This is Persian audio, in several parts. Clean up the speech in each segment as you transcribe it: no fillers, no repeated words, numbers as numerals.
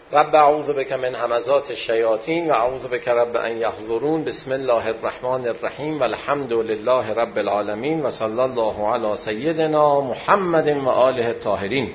رب اعوذ بک من همزات الشیاطین و اعوذ بک رب ان یحضرون. بسم الله الرحمن الرحیم و الحمد لله رب العالمین و صلی الله علی سیدنا محمد و آله الطاهرین.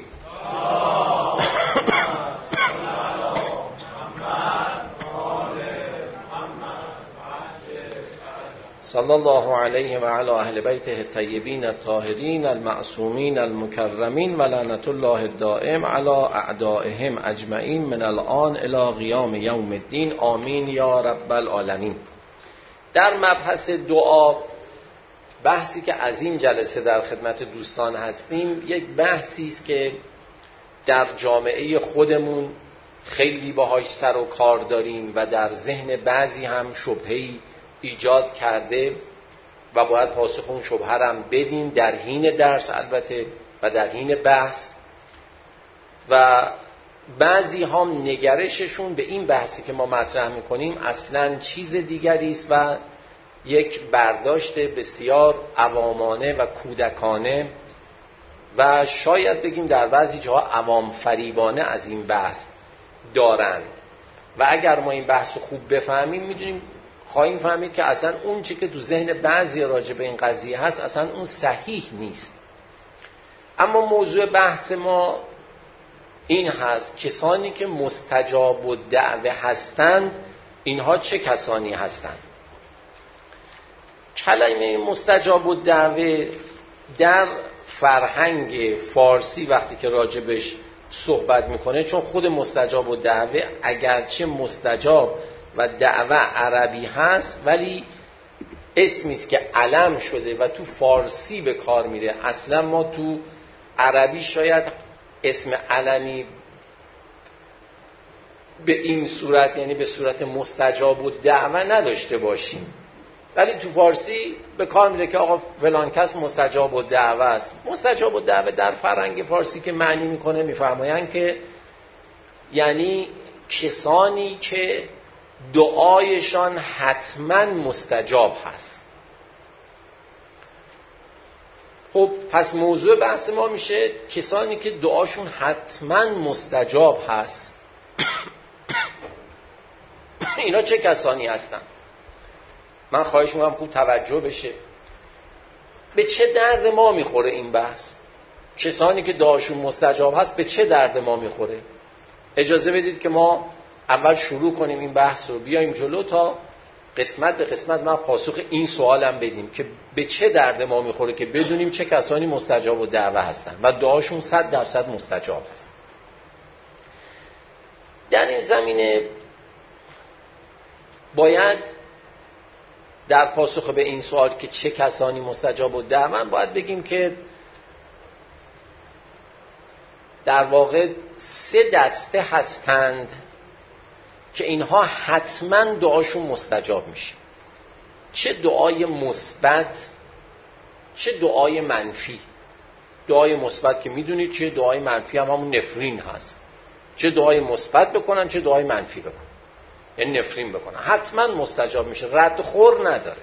صلی الله علیه و علی اهل بیته الطیبین الطاهرین المعصومین المکرمین و لعنت الله الدائم علی اعدائهم اجمعین من الان الی قیام یوم الدین. آمین یا رب العالمین. در مبحث دعا، بحثی که از این جلسه در خدمت دوستان هستیم، یک بحثی است که در جامعه خودمون خیلی باهاش سر و کار داریم و در ذهن بعضی هم شبهه‌ای ایجاد کرده و باید پاسخ اون شبهه هم بدیم در حین درس البته و در حین بحث. و بعضی هم نگرششون به این بحثی که ما مطرح میکنیم اصلاً چیز دیگری است و یک برداشت بسیار عوامانه و کودکانه و شاید بگیم در بعضی جاها عوام فریبانه از این بحث دارند. و اگر ما این بحث رو خوب بفهمیم خواهیم فهمید که اصلا اون چی که تو ذهن بعضی راجع به این قضیه هست اصلا اون صحیح نیست. اما موضوع بحث ما این هست: کسانی که مستجاب الدعوه هستند اینها چه کسانی هستند؟ کلمه مستجاب الدعوه در فرهنگ فارسی وقتی که راجبش صحبت میکنه، چون خود مستجاب الدعوه اگرچه مستجاب و دعوه عربی هست ولی اسمی است که علم شده و تو فارسی به کار میره. اصلا ما تو عربی شاید اسم علمی به این صورت، یعنی به صورت مستجاب الدعوه نداشته باشیم، ولی تو فارسی به کار میره که آقا فلان کس مستجاب الدعوه است. مستجاب الدعوه در فرهنگ فارسی که معنی میکنه، میفرمایند که یعنی کسانی که دعایشان حتما مستجاب هست. خب پس موضوع بحث ما میشه کسانی که دعاشون حتما مستجاب هست. اینا چه کسانی هستن؟ من خواهش میکنم خوب توجه بشه. به چه درد ما میخوره این بحث؟ کسانی که دعاشون مستجاب هست به چه درد ما میخوره؟ اجازه بدید که ما اول شروع کنیم این بحث رو، بیایم جلو تا قسمت به قسمت ما پاسخ این سوالم بدیم که به چه درد ما میخوره که بدونیم چه کسانی مستجاب الدعوه هستن و دعاشون 100% مستجاب هست. در این زمینه باید در پاسخ به این سوال که چه کسانی مستجاب الدعوه باید بگیم که در واقع 3 دسته هستند که اینها حتما دعاشون مستجاب میشه. چه دعای مثبت چه دعای منفی. دعای مثبت که میدونید چه دعای منفی هم همون نفرین هست. چه دعای مثبت بکنن چه دعای منفی بکنن، یعنی نفرین بکنن، حتما مستجاب میشه، رد خور نداره.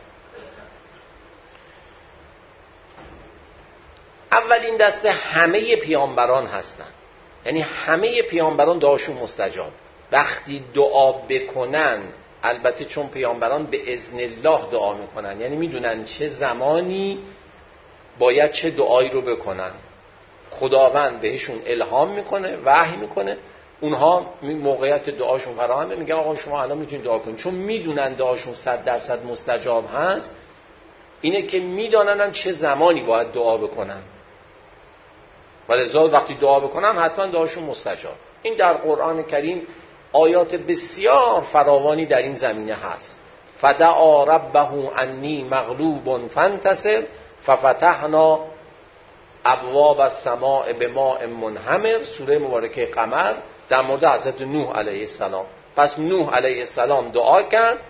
اولین دسته همه پیامبران هستن، یعنی همه پیامبران دعاشون مستجاب. وقتی دعا بکنن، البته چون پیامبران به اذن الله دعا میکنن، یعنی میدونن چه زمانی باید چه دعایی رو بکنن، خداوند بهشون الهام میکنه، وحی میکنه، اونها موقعیت دعاشون فراهمه، میگن آقا شما الان میتونید دعا کنید. چون میدونن دعاشون 100% مستجاب هست، اینه که میدونن هم چه زمانی باید دعا بکنن، ولذا وقتی دعا بکنن حتما دعاشون مستجاب. این در قرآن کریم آیات بسیار فراوانی در این زمینه هست. فدعا ربه انی مغلوب فانتصر ففتحنا ابواب السماء بماء منهمر، سوره مبارکه قمر، در مورد حضرت نوح علیه السلام. پس نوح علیه السلام دعا کرد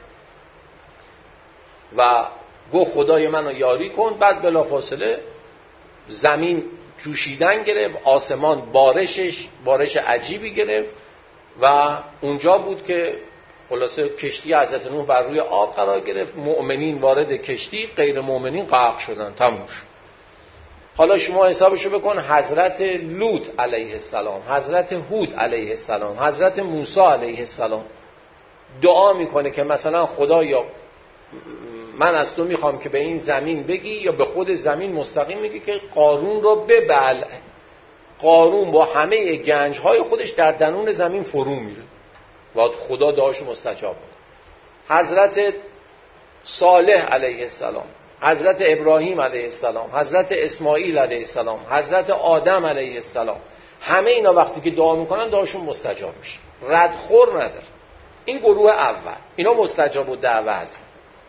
و گفت خدای منو یاری کن. بعد بلافاصله زمین جوشیدن گرفت، آسمان بارش عجیبی گرفت و اونجا بود که خلاصه کشتی حضرت نوح بر روی آب قرار گرفت. مؤمنین وارد کشتی، غیر مؤمنین غرق شدن، تموم شد. حالا شما حسابشو بکن، حضرت لوط علیه السلام، حضرت هود علیه السلام، حضرت موسی علیه السلام دعا میکنه که مثلا خدایا من از تو میخوام که به این زمین بگی، یا به خود زمین مستقیم میگی که قارون رو ببل. قارون با همه گنجهای خودش در درون زمین فرو میره و خدا دعاشو مستجاب بود. حضرت صالح علیه السلام، حضرت ابراهیم علیه السلام، حضرت اسماعیل علیه السلام، حضرت آدم علیه السلام، همه اینا وقتی که دعا میکنن دعاشون مستجاب میشه، ردخور نداره. این گروه اول، اینا مستجاب الدعوه هستن.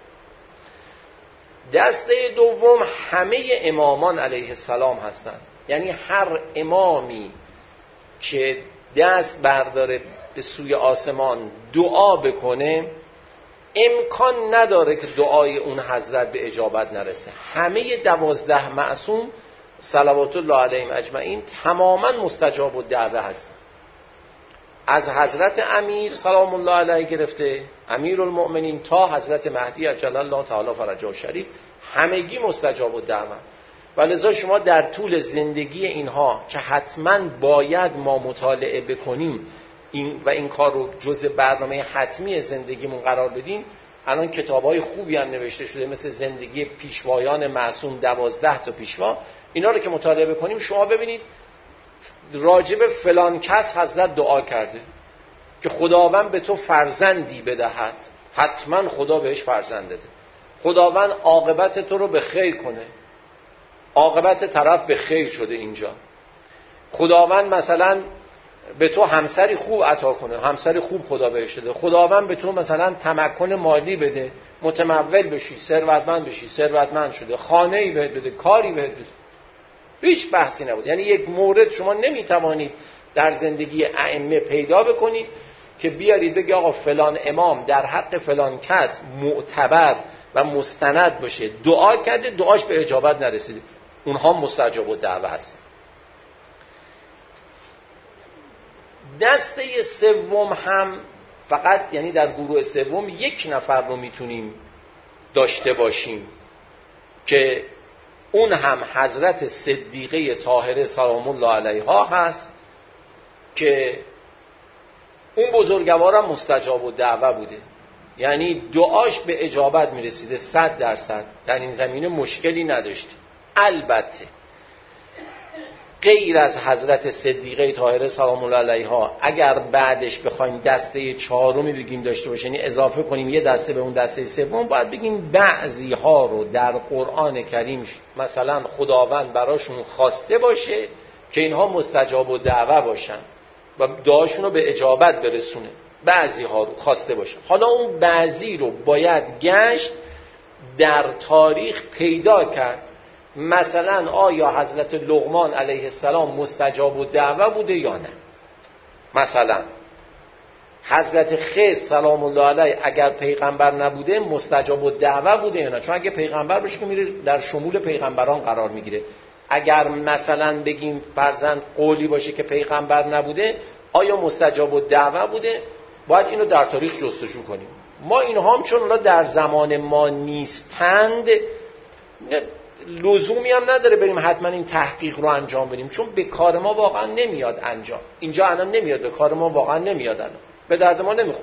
دسته دوم همه امامان علیه السلام هستن. یعنی هر امامی که دست برداره به سوی آسمان دعا بکنه، امکان نداره که دعای اون حضرت به اجابت نرسه. همه 12 معصوم صلوات الله علیهم اجمعین تماما مستجاب الدعوه هستن. از حضرت امیر سلام الله علیه گرفته، امیر المؤمنین، تا حضرت مهدی عجل الله تعالی فرجه الشریف، همگی مستجاب الدعوه. ولذا شما در طول زندگی اینها که حتما باید ما مطالعه بکنیم این کار رو جزء برنامه حتمی زندگیمون قرار بدیم. الان کتاب‌های خوبی هم نوشته شده مثل زندگی پیشوایان معصوم، 12 تا پیشوا. اینا رو که مطالعه بکنیم شما ببینید راجب فلان کس حضرت دعا کرده که خداوند به تو فرزندی بدهد، حتما خدا بهش فرزند داده. خداوند عاقبت تو رو به خیر کنه، عاقبت طرف به خیر شده اینجا. خداوند مثلا به تو همسری خوب عطا کنه، همسری خوب خدا بهش بده. خداوند به تو مثلا تمکن مالی بده، متمول بشی، ثروتمند بشی، ثروتمند شده. خانه‌ای بهت بده، کاری بهت بده. هیچ بحثی نبود. یعنی یک مورد شما نمیتوانید در زندگی ائمه پیدا بکنید که بیارید بگی آقا فلان امام در حق فلان کس معتبر و مستند باشه، دعا کرده دعاش به اجابت نرسیده. اونها مستجاب الدعوه هستن. دسته سوم هم فقط، یعنی در گروه سوم یک نفر رو میتونیم داشته باشیم که اون هم حضرت صدیقه طاهره سلام الله علیها هست که اون بزرگوارم مستجاب الدعوه بوده. یعنی دعاش به اجابت میرسیده 100%. در این زمینه مشکلی نداشته. البته غیر از حضرت صدیقه طاهره سلام الله علیها اگر بعدش بخوایم دسته چهارمی بگیم داشته باشیم، یعنی اضافه کنیم یه دسته به اون دسته سوم، باید بگیم بعضی ها رو در قرآن کریم مثلا خداوند براشون خواسته باشه که اینها مستجاب الدعوه باشن و دعاشون رو به اجابت برسونه. بعضی ها رو خواسته باشه. حالا اون بعضی رو باید گشت در تاریخ پیدا کرد. مثلا آیا حضرت لقمان علیه السلام مستجاب الدعوه بوده یا نه؟ مثلا حضرت خضر سلام الله علیه اگر پیغمبر نبوده مستجاب الدعوه بوده یا نه؟ چون اگه پیغمبر باشه که میره در شمول پیغمبران قرار میگیره. اگر مثلا بگیم فرضاً قولی باشه که پیغمبر نبوده، آیا مستجاب الدعوه بوده؟ باید اینو در تاریخ جستجو کنیم. ما اینها هم چون در زمان ما نیستند لزومی هم نداره بریم حتما این تحقیق رو انجام بدیم، چون به کار ما واقعا نمیاد انجام. اینجا الان نمیاد، به کار ما واقعا نمیاد، الان به درد ما نمیخوره.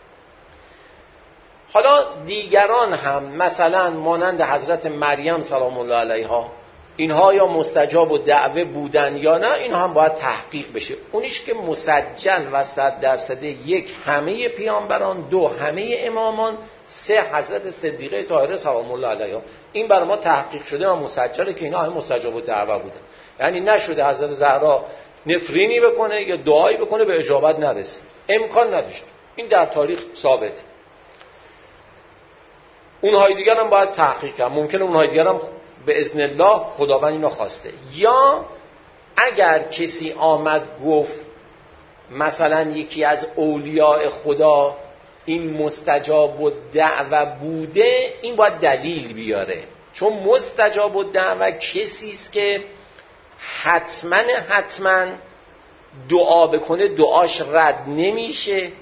حالا دیگران هم مثلا مانند حضرت مریم سلام الله علیها، اینها یا مستجاب الدعوه بودن یا نه، اینها هم باید تحقیق بشه. اونیش که مسجل و 100%، یک همه پیامبران، دو همه امامان، سه حضرت صدیقه طاهره سلام الله علیها. این برای ما تحقیق شده و مسجله که اینا همه مستجاب الدعوه بودن. یعنی نشده حضرت زهرا نفرینی بکنه یا دعایی بکنه به اجابت نرسه، امکان نداشت. این در تاریخ ثابت. اونهای دیگر هم باید تحقیق کنن. ممکنه اونهای دیگر هم به اذن الله خداوند اینو خواسته. یا اگر کسی آمد گفت مثلا یکی از اولیاء خدا این مستجاب الدعوه بوده، این باید دلیل بیاره. چون مستجاب الدعوه کسی است که حتما دعا بکنه دعاش رد نمیشه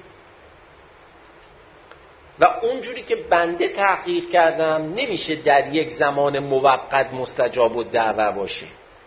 و اونجوری که بنده تحقیق کردم نمیشه در یک زمان موقت مستجاب الدعوه باشه.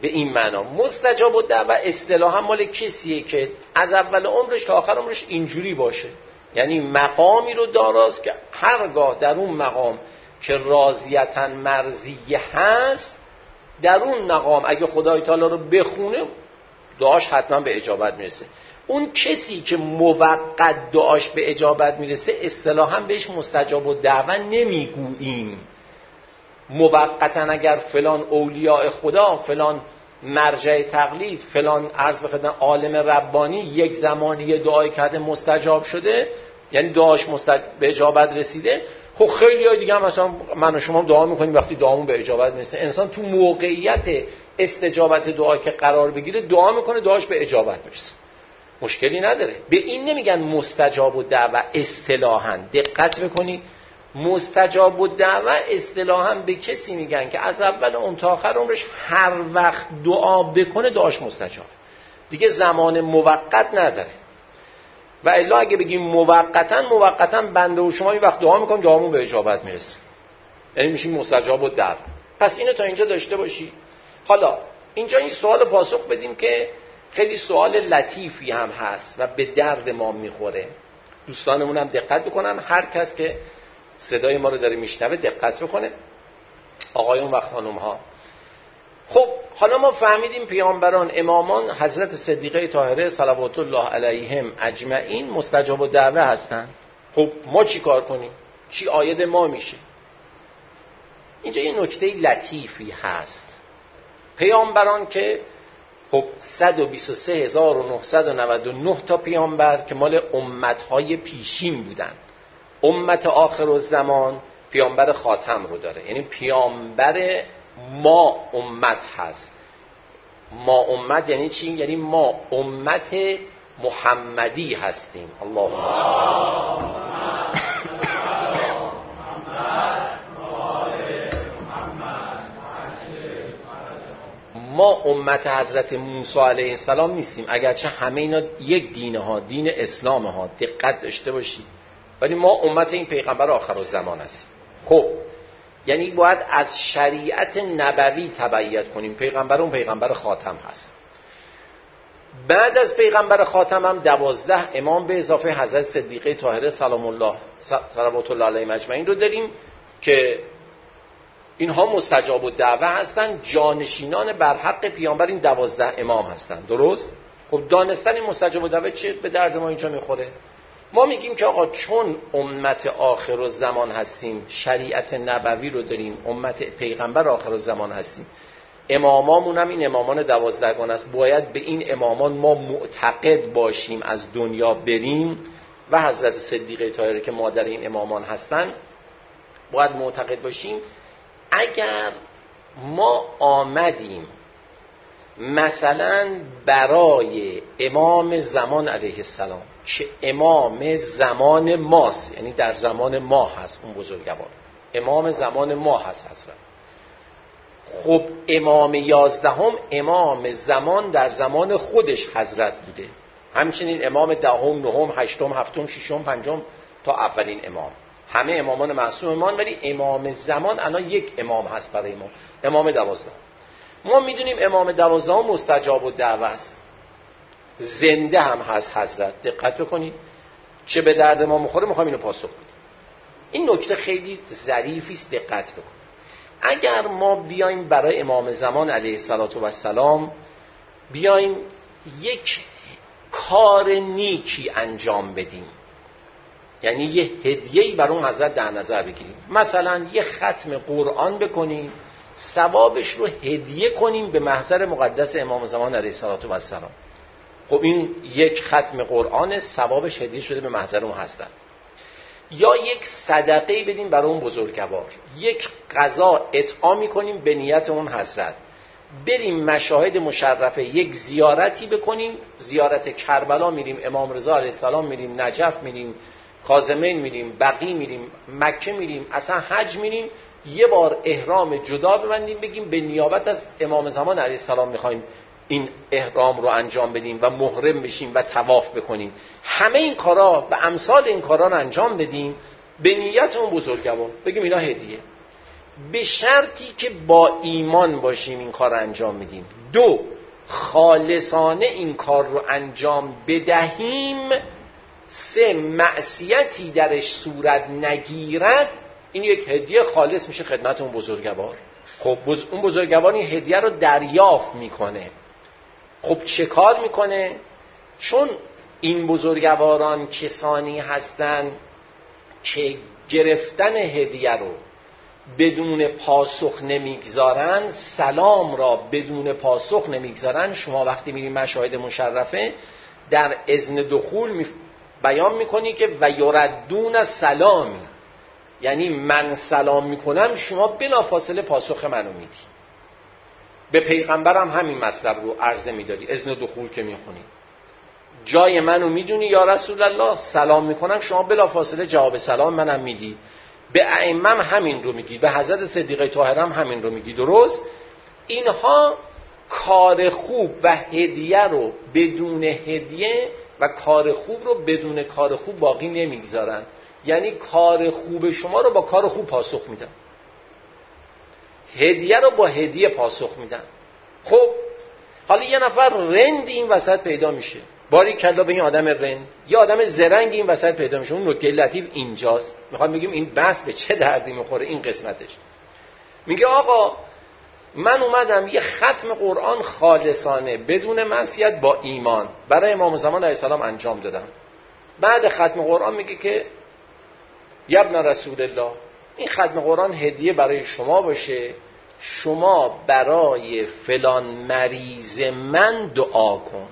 به این معنا. مستجاب الدعوه اصطلاحا مال کسیه که از اول عمرش تا آخر عمرش اینجوری باشه، یعنی مقامی رو داراست که هرگاه در اون مقام که راضیتا مرضیه هست، در اون مقام اگه خدای تعالی رو بخونه دعاش حتما به اجابت میرسه. اون کسی که موقت دعاش به اجابت میرسه اصطلاحا بهش مستجاب الدعوه نمیگوییم. موقتا اگر فلان اولیاء خدا، فلان مرجع تقلید، فلان عرض بخدن عالم ربانی یک زمانی دعای کرده مستجاب شده، یعنی دعاش به اجابت رسیده، خب خیلی های دیگه هم مثلا من و شما دعا میکنیم وقتی دعامون به اجابت میرسه. انسان تو موقعیت استجابت دعا که قرار بگیره دعا میکنه، دعاش به اجابت میرسه، مشکلی نداره. به این نمیگن مستجاب الدعوه اصطلاحاً. دقت بکنید، مستجاب الدعوه اصطلاحاً به کسی میگن که از اول اون تا آخر عمرش هر وقت دعا بکنه دعاش مستجاب، دیگه زمان موقت نداره. و الا اگه بگیم موقتا بنده و شما این وقت دعا میکنیم دعامون به اجابت میرسه، یعنی میشیم مستجاب الدعوه. پس اینو تا اینجا داشته باشی. حالا اینجا این سوال پاسخ بدیم که خیلی سوال لطیفی هم هست و به درد ما میخوره. دوستانمون هم دقت بکنن، هر کس که صدای ما رو داره میشنوه دقت بکنه، آقایون و خانم ها. خب حالا ما فهمیدیم پیامبران، امامان، حضرت صدیقه طاهره صلوات الله علیهم اجمعین مستجاب الدعوه هستن. خب ما چی کار کنیم؟ چی عاید ما میشه؟ اینجا یه نکته لطیفی هست. پیامبران که خب 123999 تا پیامبر که مال امتهای پیشین بودن، امت آخر الزمان پیامبر خاتم رو داره، یعنی پیامبر ما امت هست. ما امت یعنی چی؟ یعنی ما امت محمدی هستیم. اللهم صل. ما امت حضرت موسی علیه السلام نیستیم، اگرچه همه اینا یک دینه ها، دین اسلام ها، دقت داشته باشید، ولی ما امت این پیغمبر آخر الزمان هستیم. خب یعنی باید از شریعت نبوی تبعیت کنیم. پیغمبر اون پیغمبر خاتم هست. بعد از پیغمبر خاتم هم 12 امام به اضافه حضرت صدیقه طاهره صلوات الله علیهم اجمعین رو داریم که اینها مستجاب الدعوه هستن، جانشینان بر حق پیامبر این 12 امام هستن. درست؟ خب دانستن این مستجاب الدعوه چه به درد ما اینجا میخوره؟ ما میگیم که آقا چون امت آخر الزمان هستیم، شریعت نبوی رو داریم، امت پیغمبر آخر الزمان هستیم، امامامون هم این امامان 12 گانه است، باید به این امامان ما معتقد باشیم، از دنیا بریم و حضرت صدیقه طاهره که مادر این امامان هستن باید معتقد باشیم. اگر ما آمدیم مثلا برای امام زمان علیه السلام که امام زمان ماست، یعنی در زمان ما هست، اون بزرگوار امام زمان ما هست حضرت، خب امام 11 امام زمان در زمان خودش حضرت بوده، همچنین امام 10 9 8 7 6 5 تا اولین امام، همه امامان معصومان، ولی امام زمان الان یک امام هست برای ما، امام 12. ما میدونیم امام 12 مستجاب الدعوه است، زنده هم هست حضرت. دقت بکنید چه به درد ما میخوره، میخوام اینو پاسخ بدیم. این نکته خیلی ظریفی است، دقت بکنید. اگر ما بیایم برای امام زمان علیه السلام بیایم یک کار نیکی انجام بدیم، یعنی یه هدیه‌ای برای اون حضرت در نظر بگیریم، مثلا یه ختم قرآن بکنیم، ثوابش رو هدیه کنیم به محضر مقدس امام زمان علیه السلام. خب این یک ختم قرآن ثوابش هدیه شده به محضر اون حضرت. یا یک صدقه بدیم برای اون بزرگوار، یک غذا اطعام کنیم به نیت اون حضرت، بریم مشاهد مشرفه یک زیارتی بکنیم، زیارت کربلا میریم، امام رضا علیه السلام میریم، نجف میریم، کاظمین میریم، بقیع میریم، مکه میریم، اصلا حج میریم، یه بار احرام جدا ببندیم، بگیم به نیابت از امام زمان علیه السلام میخوایم این احرام رو انجام بدیم و محرم بشیم و طواف بکنیم. همه این کارا و امثال این کارا رو انجام بدیم به نیت اون بزرگوار، بگیم اینا هدیه. به شرطی که با ایمان باشیم این کار انجام میدیم. 2 خالصانه این کار رو انجام بدهیم. 3 معصیتی درش صورت نگیرد. این یک هدیه خالص میشه خدمت اون بزرگوار. خب اون بزرگوار این هدیه رو دریافت میکنه. خب چه کار میکنه؟ چون این بزرگواران کسانی هستند که گرفتن هدیه رو بدون پاسخ نمیگذارن، سلام را بدون پاسخ نمیگذارن. شما وقتی میرین مشاهد مشرفه در اذن دخول بیان میکنی که و یردون سلامی، یعنی من سلام میکنم شما بلافاصله پاسخ منو میدی. به پیغمبرم همین مطلب رو عرضه میدادی اذن دخول که میخونی، جای منو میدونی یا رسول الله، سلام میکنم شما بلافاصله جواب سلام منم میدی. به ائمه همین رو میگی، به حضرت صدیقه طاهره همین رو میگی. درست؟ اینها کار خوب و هدیه رو بدون هدیه و کار خوب رو بدون کار خوب باقی نمیگذارن. یعنی کار خوب شما رو با کار خوب پاسخ میدن، هدیه رو با هدیه پاسخ میدن. خب حالا یه نفر رند این وسط پیدا میشه، باری کلا به این آدم رند، یه آدم زرنگ این وسط پیدا میشه. اون نکته لطیف اینجاست، میخوام بگیم این بحث به چه دردی میخوره. این قسمتش میگه آقا من اومدم یه ختم قرآن خالصانه بدون معصیت با ایمان برای امام زمان علیه السلام انجام دادم. بعد ختم قرآن میگه که یا ابن رسول الله این ختم قرآن هدیه برای شما باشه، شما برای فلان مریض من دعا کن.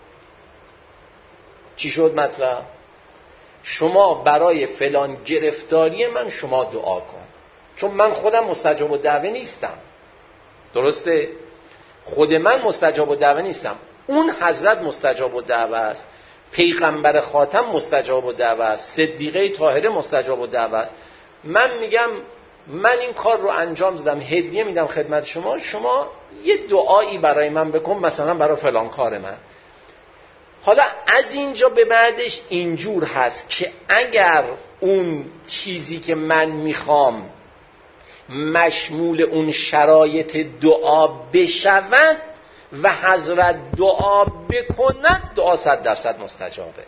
چی شد مطلب؟ شما برای فلان گرفتاری من شما دعا کن. چون من خودم مستجاب الدعوه نیستم، درسته؟ خود من مستجاب الدعوه نیستم، اون حضرت مستجاب الدعوه است، پیغمبر خاتم مستجاب الدعوه است، صدیقه طاهره مستجاب الدعوه است. من میگم من این کار رو انجام دادم، هدیه میدم خدمت شما، شما یه دعایی برای من بکن، مثلا برای فلان کار من. حالا از اینجا به بعدش اینجور هست که اگر اون چیزی که من میخوام مشمول اون شرایط دعا بشود و حضرت دعا بکند، دعا 100% مستجابه.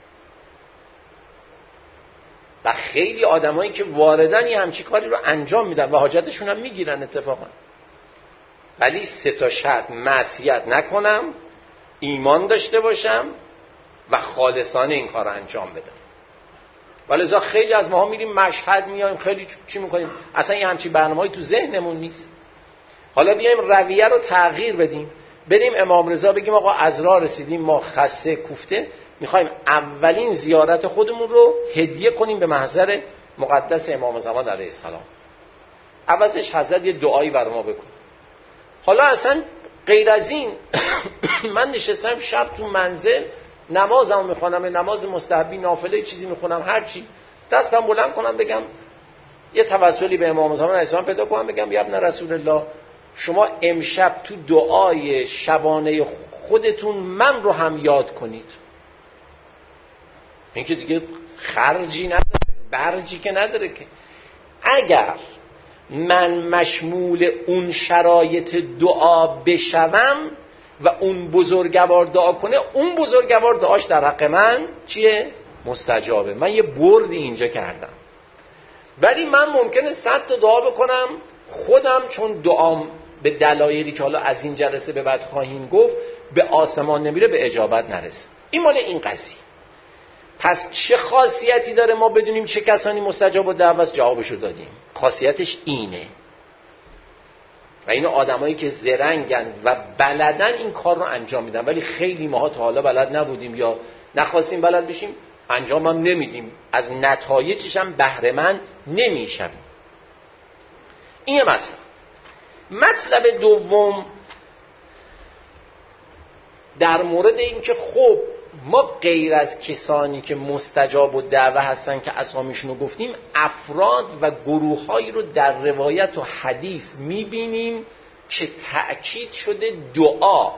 و خیلی آدمایی که واردن یه همچی کاری رو انجام میدن و حاجتشون هم میگیرن اتفاقا. ولی 3 شرط: معصیت نکنم، ایمان داشته باشم و خالصانه این کار رو انجام بدم. ولذا خیلی از ماها میریم مشهد میایم، خیلی چی میکنیم، اصلا یه همچی برنامه‌ای تو ذهنمون نیست. حالا بیایم رویه رو تغییر بدیم، بریم امام رضا بگیم آقا از راه رسیدیم ما خسته کوفته، میخوایم اولین زیارت خودمون رو هدیه کنیم به محضر مقدس امام زمان علیه السلام، عوضش حضرت یه دعایی بر ما بکن. حالا اصلا غیر از این من نشستم شب تو منزل نمازمو میخونم، نماز مستحبی نافله چیزی میخونم، هر چی دستم بلند کنم بگم یه توسلی به امام زمان علیه السلام پیدا کنم، بگم یا ابن رسول الله شما امشب تو دعای شبانه خودتون من رو هم یاد کنید. این که دیگه خرجی نداره، برجی که نداره که. اگر من مشمول اون شرایط دعا بشوم و اون بزرگوار دعا کنه، اون بزرگوار دعاش در حق من چیه؟ مستجابه. من یه بردی اینجا کردم. ولی من ممکنه 100 تا دعا بکنم، خودم چون دعام به دلایلی که حالا از این جلسه به بعد خواهیم گفت به آسمان نمیره، به اجابت نرسه. این مال این قضیه. پس چه خاصیتی داره ما بدونیم چه کسانی مستجاب الدعوه است؟ جوابشو دادیم. خاصیتش اینه. و اینو آدمایی که زرنگن و بلدن این کار رو انجام میدن، ولی خیلی ماها تا حالا بلد نبودیم یا نخواستیم بلد بشیم، انجام هم نمیدیم، از نتایجش هم بهره مند نمیشیم. این مطلب دوم در مورد این که خب ما غیر از کسانی که مستجاب الدعوه هستن که اسامیشون رو گفتیم، افراد و گروه‌هایی رو در روایت و حدیث میبینیم که تأکید شده دعا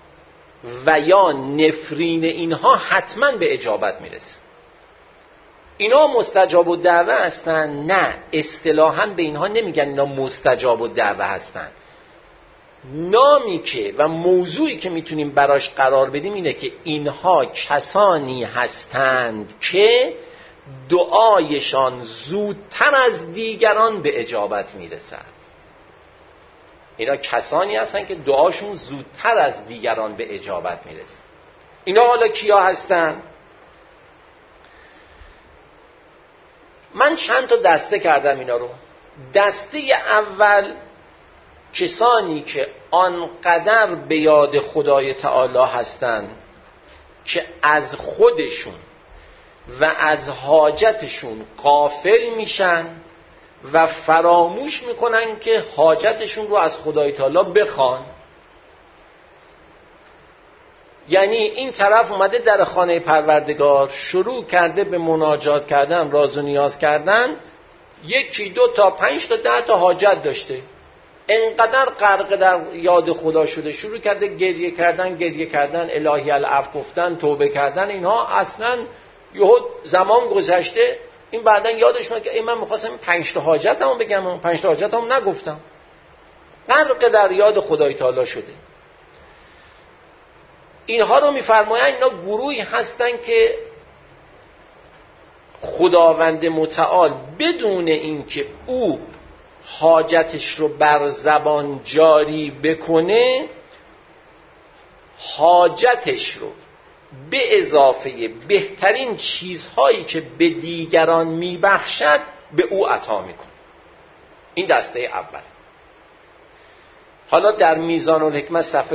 و یا نفرین اینها حتما به اجابت میرسه. اینا مستجاب الدعوه هستن؟ نه، اصطلاحاً به اینها نمیگن اینا مستجاب الدعوه هستن. نامی که و موضوعی که میتونیم براش قرار بدیم اینه که اینها کسانی هستند که دعایشان زودتر از دیگران به اجابت میرسد. اینا کسانی هستند که دعاشون زودتر از دیگران به اجابت میرسد. اینا حالا کیا هستن؟ من چند تا دسته کردم اینا رو. دسته اول کسانی که آنقدر به یاد خدای تعالی هستند که از خودشون و از حاجتشون غافل میشن و فراموش میکنن که حاجتشون رو از خدای تعالی بخوان. یعنی این طرف اومده در خانه پروردگار شروع کرده به مناجات کردن، راز و نیاز کردن، 1 2 تا 5 تا 10 تا حاجت داشته، انقدر غرق در یاد خدا شده، شروع کرده گریه کردن الهی العفو گفتن، توبه کردن. اینها اصلا یهو زمان گذشته، این بعدن یادش میاد که من می‌خواستم 5 تا حاجتمو بگم، 5 تا حاجتمو نگفتم. غرق در یاد خدای تعالی شده. اینها رو می‌فرمایند اینا گروهی هستن که خداوند متعال بدون اینکه او حاجتش رو بر زبان جاری بکنه، حاجتش رو به اضافه بهترین چیزهایی که به دیگران میبخشد به او عطا میکنه. این دسته اول. حالا در میزان الحکمت صفحه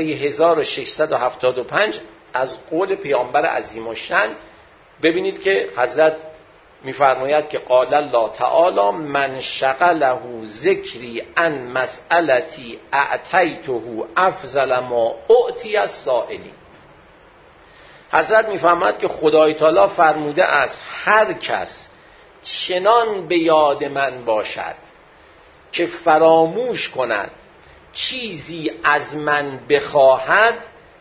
1675 از قول پیامبر عظیم الشأن ببینید که حضرت میفرماید که قال الله تعالی من شغله ذکری عن مسئلتی اعطیته افضل ما اعطی السائلین. حضرت میفرماید که خدای تعالی فرموده است هر کس چنان به یاد من باشد که فراموش کند چیزی از من بخواهد،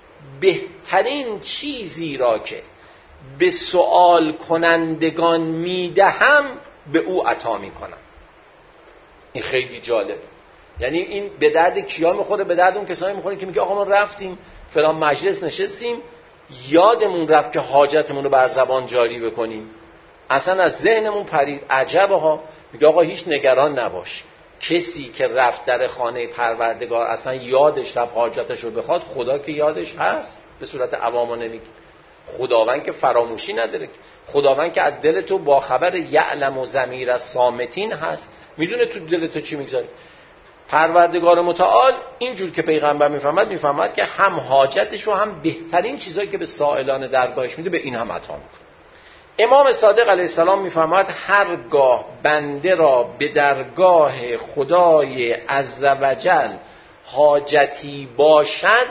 بهترین چیزی را که به سؤال کنندگان میدهم به او عطا میکنم. این خیلی جالب. یعنی این به درد کیا میخوره؟ به درد اون کسایی میخوره که میگه آقا ما رفتیم فلان مجلس نشستیم، یادمون رفت که حاجتمون رو بر زبان جاری بکنیم، اصلا از ذهنمون پرید. عجبه ها. میگه آقا هیچ نگران نباش، کسی که رفت در خانه پروردگار اصلا یادش رفت حاجتش رو بخواد، خدا که یادش هست، به صورت عوام نمیگه. خداوند که فراموشی نداره، خداوند که از دل تو با خبر، یعلم و ضمیر الصامتین هست، میدونه تو دل تو چی میگذاره. پروردگار متعال اینجور که پیغمبر میفهمد که هم حاجتش و هم بهترین چیزایی که به سائلان درگاهش میده به این هم عطا میکنه. امام صادق علیه السلام میفهمد هرگاه بنده را به درگاه خدای عزوجل حاجتی باشد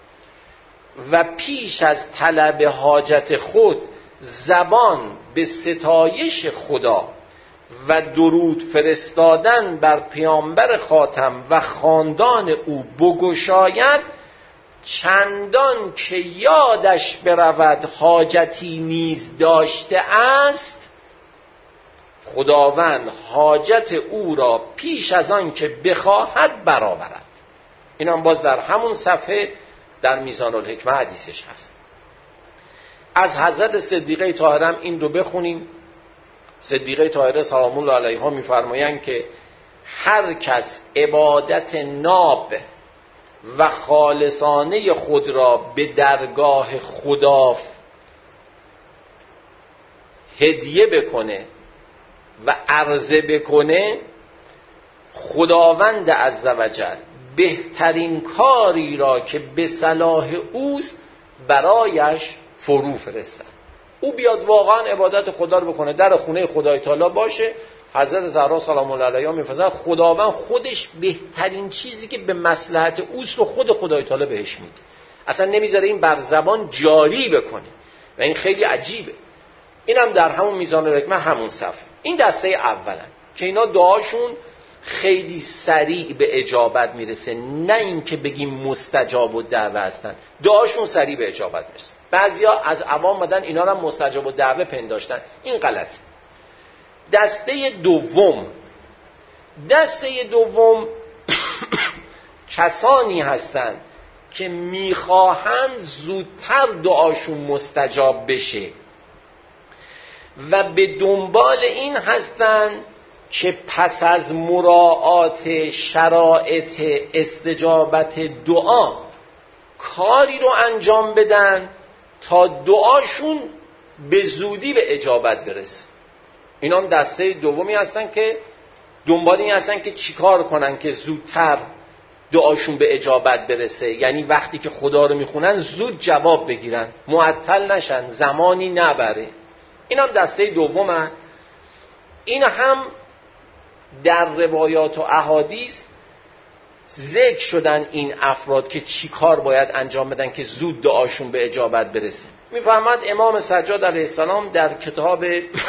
و پیش از طلب حاجت خود زبان به ستایش خدا و درود فرستادن بر پیامبر خاتم و خاندان او بگشاید، چندان که یادش برود حاجتی نیز داشته است، خداوند حاجت او را پیش از آن که بخواهد برآورد. این هم باز در همون صفحه در میزان الحکمه حدیثش هست. از حضرت صدیقه طاهره این رو بخونیم. صدیقه طاهره سلام الله علیها میفرمایند که هر کس عبادت ناب و خالصانه خود را به درگاه خدا هدیه بکنه و عرضه بکنه، خداوند عزوجل بهترین کاری را که به صلاح اوست برایش فرو فرستد. او بیاد واقعا عبادت خدا رو بکنه، در خونه خدای تعالی باشه. حضرت زهرا سلام الله علیها میفرماید خداوند خودش بهترین چیزی که به مصلحت اوست رو خود خدای تعالی بهش میده، اصلا نمیذاره این بر زبان جاری بکنه و این خیلی عجیبه. اینم در همون میزان الحکمه همون صفحه. این دسته اولن که اینا دعاشون خیلی سریع به اجابت میرسه، نه این که بگیم مستجاب الدعوه هستن، دعاشون سریع به اجابت میرسه. بعضیا از عوام مدن اینا رو مستجاب الدعوه پنداشتن، این غلطه. دسته دوم کسانی هستند که میخواهند زودتر دعاشون مستجاب بشه و به دنبال این هستند که پس از مراعات شرایط استجابت دعا کاری رو انجام بدن تا دعاشون به زودی به اجابت برسه. اینا هم دسته دومی هستن که دنبال این هستن که چیکار کنن که زودتر دعاشون به اجابت برسه، یعنی وقتی که خدا رو میخونن زود جواب بگیرن، معطل نشن، زمانی نبره. این هم دسته دومه. این هم در روایات و احادیث ذکر شدن این افراد که چی کار باید انجام بدن که زود دعاشون به اجابت برسه. میفرماد امام سجاد علیه السلام در کتاب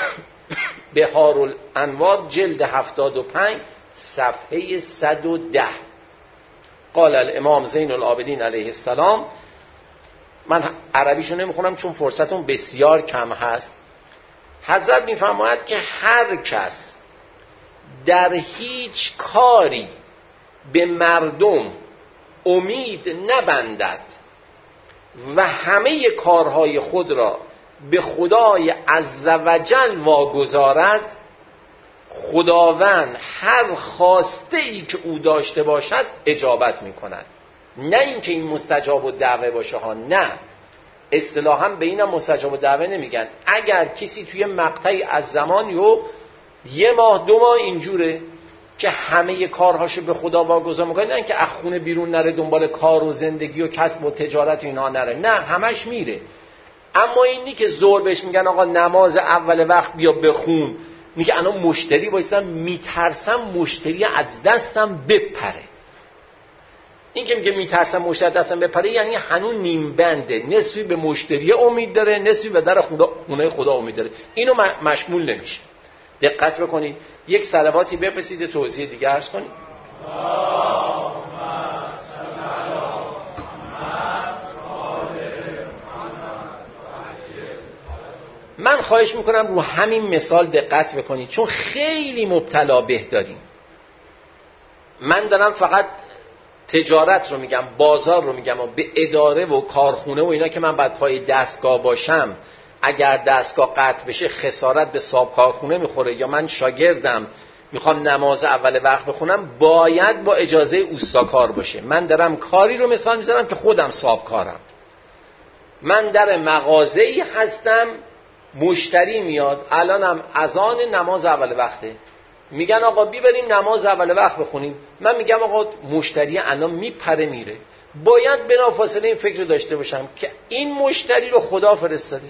بحارالانوار جلد 75 صفحه 110 قال الامام زین العابدین علیه السلام، من عربیشو نمیخونم چون فرصتون بسیار کم هست. حضرت میفرماید که هر کس در هیچ کاری به مردم امید نبندد و همه کارهای خود را به خدای عزوجل واگذارد، خداوند هر خواسته ای که او داشته باشد اجابت می کند. نه اینکه این مستجاب الدعوه باشه ها، نه، اصطلاحاً به اینم مستجاب الدعوه نمیگن. اگر کسی توی مقطعی از زمان یه ماه 2 ماه اینجوره که همه کارهاشو به خدا واگذار میکنه، نه اینکه از خونه بیرون نره دنبال کار و زندگی و کسب و تجارت و اینا نره، نه، همش میره. اما اینی که زور بهش میگن آقا نماز اول وقت بیا بخون، میگه انا مشتری وایسم میترسم مشتری از دستم بپره. این که میگه میترسم مشتری از دستم بپره یعنی هنوز نیم بنده، نصفی به مشتری امید داره، نصفی به در خونه خدا امید داره. اینو مشمول نمیشه. دقت بکنید. یک صلواتی بفرستید توضیح دیگه عرض کنید. من خواهش میکنم رو همین مثال دقت بکنید چون خیلی مبتلا به داریم. من دارم فقط تجارت رو میگم، بازار رو میگم و به اداره و کارخونه و اینا که من بعد پای دستگاه باشم، اگر دستگاه قطع بشه خسارت به صاحب کارخونه میخوره، یا من شاگردم میخوام نماز اول وقت بخونم باید با اجازه اوستاکار باشه. من دارم کاری رو مثال میذارم که خودم صاحب کارم. من در مغازه‌ای هستم، مشتری میاد، الانم اذان نماز اول وقته، میگن آقا بیبریم نماز اول وقت بخونیم. من میگم آقا مشتری الان میپره میره، باید بلافاصله این فکر داشته باشم که این مشتری رو خدا فرستاده.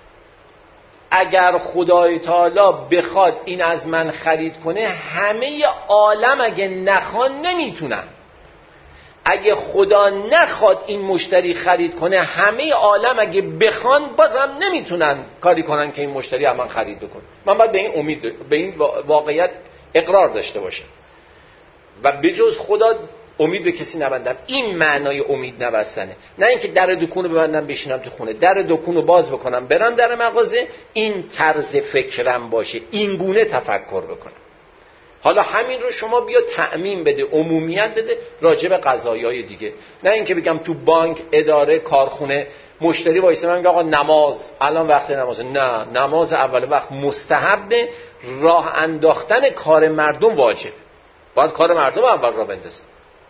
اگر خدای تعالی بخواد این از من خرید کنه همه عالم اگه نخوان نمیتونن. اگه خدا نخواد این مشتری خرید کنه همه عالم اگه بخوان بازم نمیتونن کاری کنن که این مشتری از من خرید بکنه. من باید به این امید، به این واقعیت اقرار داشته باشم و به جز خدا امید به کسی نبندم. این معنای امید نبستنه، نه اینکه در دکون رو ببندم بشینم تو خونه، در دکون رو باز بکنم برم در مغازه. این طرز فکرم باشه، این گونه تفکر بکنم. حالا همین رو شما بیا تعمیم بده، عمومیت بده راجع به قضایای دیگه. نه اینکه بگم تو بانک، اداره، کارخونه مشتری وایسه من بگم آقا نماز الان وقت نمازه. نه، نماز اول وقت مستحبه، راه انداختن کار مردم واجب. باید کار مردم اول را بندازن،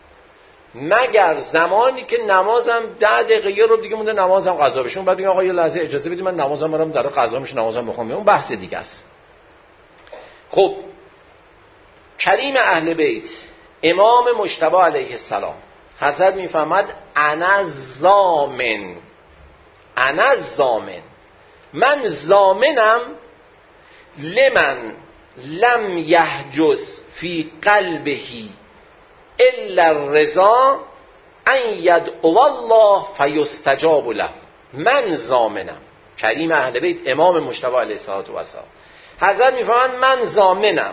مگر زمانی که نمازم 10 دقیقه یه رو دیگه مونده نمازم قضا بشه، بعد میگم آقا یه لحظه اجازه بدید من نمازم برام در قضا میشه، نمازم بخونم، اون بحث دیگه است. خب کریم اهل بیت امام مجتبی علیه السلام حضرت میفرماد انا ضامن، انا ضامن، من ضامنم لمن لم یحجز فی قلبه الا الرضا ان یدعو الله فیستجاب له. من ضامنم، کریم اهل بیت امام مجتبی علیه السلام حضرت میفرماند من ضامنم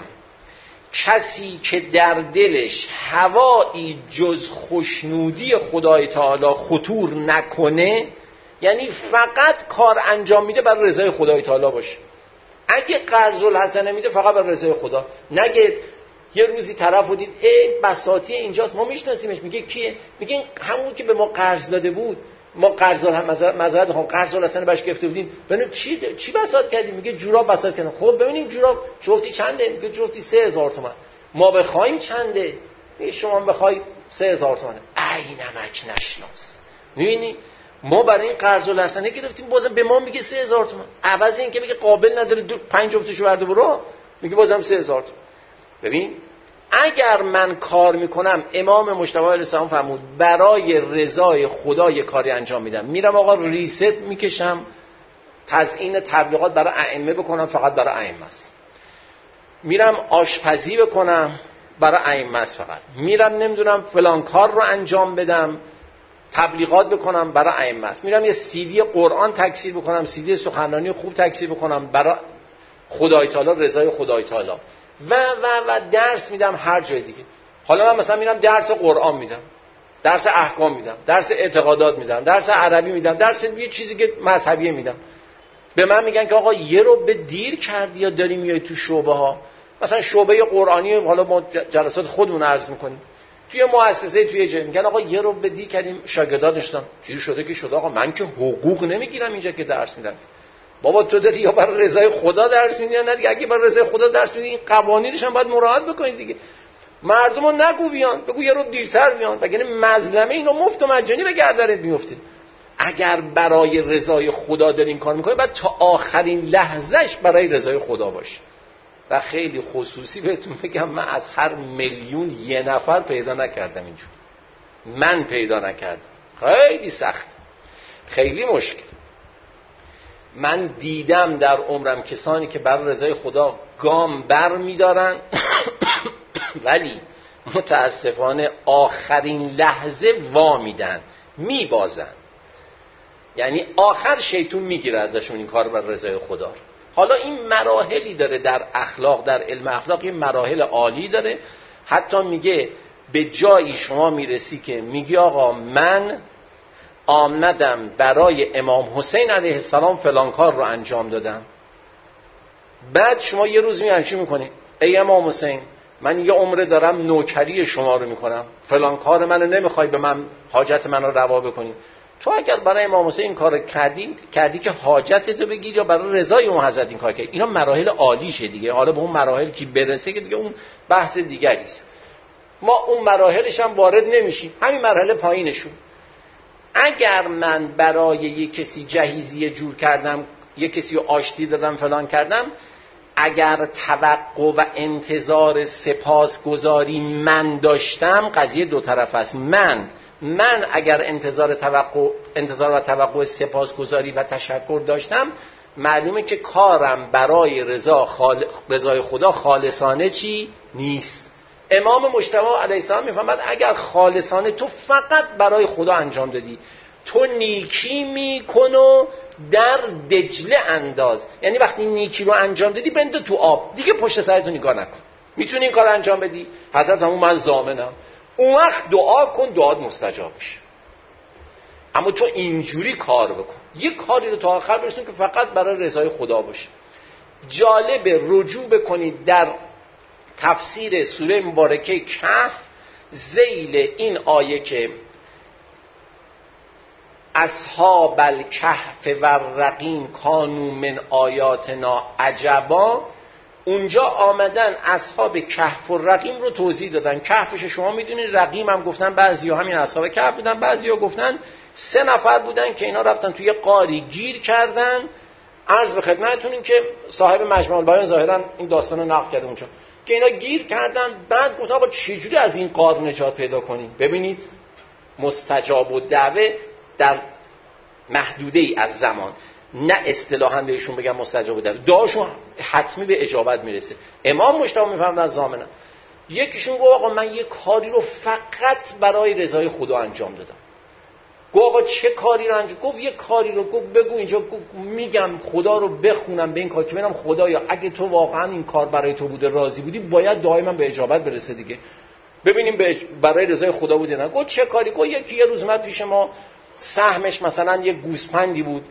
کسی که در دلش هوایی جز خوشنودی خدای تعالی خطور نکنه، یعنی فقط کار انجام میده برای رضای خدای تعالی باشه، اگه قرض الحسنه میده فقط به رضای خدا. نگه یه روزی طرفو دید بساطی اینجاست ما میشناسیمش، میگه کیه؟ میگه همون که به ما قرض داده بود، ما قرض الحسنه باش گرفته بودیم، ببین چی بساط کردیم؟ میگه جوراب بساط کردم. خب ببینیم جوراب جفتی چنده؟ میگه جفتی 3000 تومان. ما بخوایم چنده؟ میگه شما بخواید 3000 تومان. ای نمک نشناس. میبینی ما برای این قرض الحسنه گرفتیم، بازم به ما میگه 3000 تومان. عوض این که میگه قابل نداره 5 جفتشو برده برو، میگه بازم 3000 تومان. ببین اگر من کار میکنم، امام مجتبی علیه السلام فرمود برای رضای خدا یه کاری انجام میدم، میرم آقا ریست میکشم، تزیین تبلیغات برای ائمه بکنم، فقط برای ائمه است. میرم آشپزی بکنم، برای ائمه است فقط. میرم نمیدونم فلان کار رو انجام بدم، تبلیغات بکنم، برای ائمه است. میرم یه CD قرآن تکثیر بکنم، CD سخنرانی خوب تکثیر بکنم، برای خدای تعالی، رضای خدای تعالی. و درس میدم هر جای دیگه. حالا من مثلا میرم درس قرآن میدم، درس احکام میدم، درس اعتقادات میدم، درس عربی میدم، درس یه چیزی که مذهبیه میدم. به من میگن که آقا یه رو به دیر کردی یا داری میای تو شعبه ها، مثلا شعبه قرآنی، حالا ما جلسات خودمون عرض میکنیم، توی مؤسسه توی جای میگن آقا یه رو به دیر کردیم، شاگردان نشدن چیزی شده که شده. آقا من که حقوق نمیگیرم اینجا که درس میدم. بابا تو داری یا برای رضای خدا درس میدی یا نه دیگه. اگه برای رضای خدا درس میدی این قوانینش هم باید مراعات بکنید دیگه. مردمو نگو بیان، بگو یه رو دیرتر بیان، وگرنه مظلمه اینو مفت و مجانی به گردنت میفته. اگر برای رضای خدا داری این کار میکنی، بعد تا آخرین لحظهش برای رضای خدا باشه. و خیلی خصوصی بهتون بگم، من از هر میلیون یه نفر پیدا نکردم اینجور. من پیدا نکردم. خیلی سخت، خیلی مشکل. من دیدم در عمرم کسانی که برای رضای خدا گام بر میدارن ولی متاسفانه آخرین لحظه وا میدن، میبازن. یعنی آخر شیطون میگیره ازشون این کار برای رضای خدا. حالا این مراحلی داره در اخلاق، در علم اخلاق این مراحل عالی داره. حتی میگه به جایی شما میرسی که میگی آقا من آمدم برای امام حسین علیه السلام فلان کار رو انجام دادم. بعد شما یه روز میانشی میکنی ای امام حسین من یه عمره دارم نوکری شما رو میکنم، فلان کار منو نمیخوای به من حاجت منو روا بکنی. تو اگر برای امام حسین این کار کردی که حاجتتو بگیری یا برای رضای اون حضرت این کار کردی، اینا مراحل عالیشه دیگه. حالا به اون مراحل که برسه که دیگه اون بحث دیگری است. ما اون مراحلش هم وارد نمیشیم، همین مرحله پایینشون. اگر من برای یک کسی جهیزیه جور کردم، یک کسی رو آشتی دادم، فلان کردم، اگر توقع و انتظار سپاسگزاری من داشتم، قضیه دو طرف است. من اگر انتظار و توقع سپاسگزاری و تشکر داشتم، معلومه که کارم برای رضای خدا خالصانه چی نیست. امام مجتبی علیه السلام میفهمد اگر خالصانه تو فقط برای خدا انجام دادی، تو نیکی میکن و در دجله انداز. یعنی وقتی نیکی رو انجام دادی بنده تو آب، دیگه پشت سرتو نگاه نکن. میتونی این کار انجام بدی؟ حضرت همون من ضامنم. اون وقت دعا کن، دعات مستجاب میشه. اما تو اینجوری کار بکن، یه کاری رو تا آخر برسون که فقط برای رضای خدا باشه. جالب رجوع بکنید در تفسیر سوره مبارکه کهف، ذیل این آیه که اصحاب الکهف و الرقیم کانوا من آیاتنا عجبا، اونجا آمدن اصحاب کهف و رقیم رو توضیح دادن. کهفش شما میدونید، رقیم هم گفتن بعضیا همین اصحاب کهف بودن، بعضیا گفتن 3 نفر بودن که اینا رفتن توی غاری گیر کردن. عرض به خدمتتون این که صاحب مجمع البیان ظاهرا این داستان رو نقل کرده اونجا که اینا گیر کردن. بعد گفتن آقا چجوری از این غار نجات پیدا کنیم؟ ببینید مستجاب الدعوه در محدوده ای از زمان، نه اصطلاحاً بهشون بگم مستجاب الدعوه، دعاشون حتمی به اجابت میرسه. امام مجتبی میفهمد از زامنه. یکیشون گفت آقا من یه کاری رو فقط برای رضای خدا انجام دادم. گفت آقا چه کاری رو انجام؟ گفت یه کاری رو. گفت بگو اینجا. میگم خدا رو بخونم به این کار که ببینم خدایا اگه تو واقعا این کار برای تو بوده، راضی بودی، باید دعای من به اجابت برسه دیگه، ببینیم برای رضای خدا بوده نه. گفت چه کاری؟ گفت یکی یه روز اومد پیش ما، سهمش مثلا یه گوسپندی بود،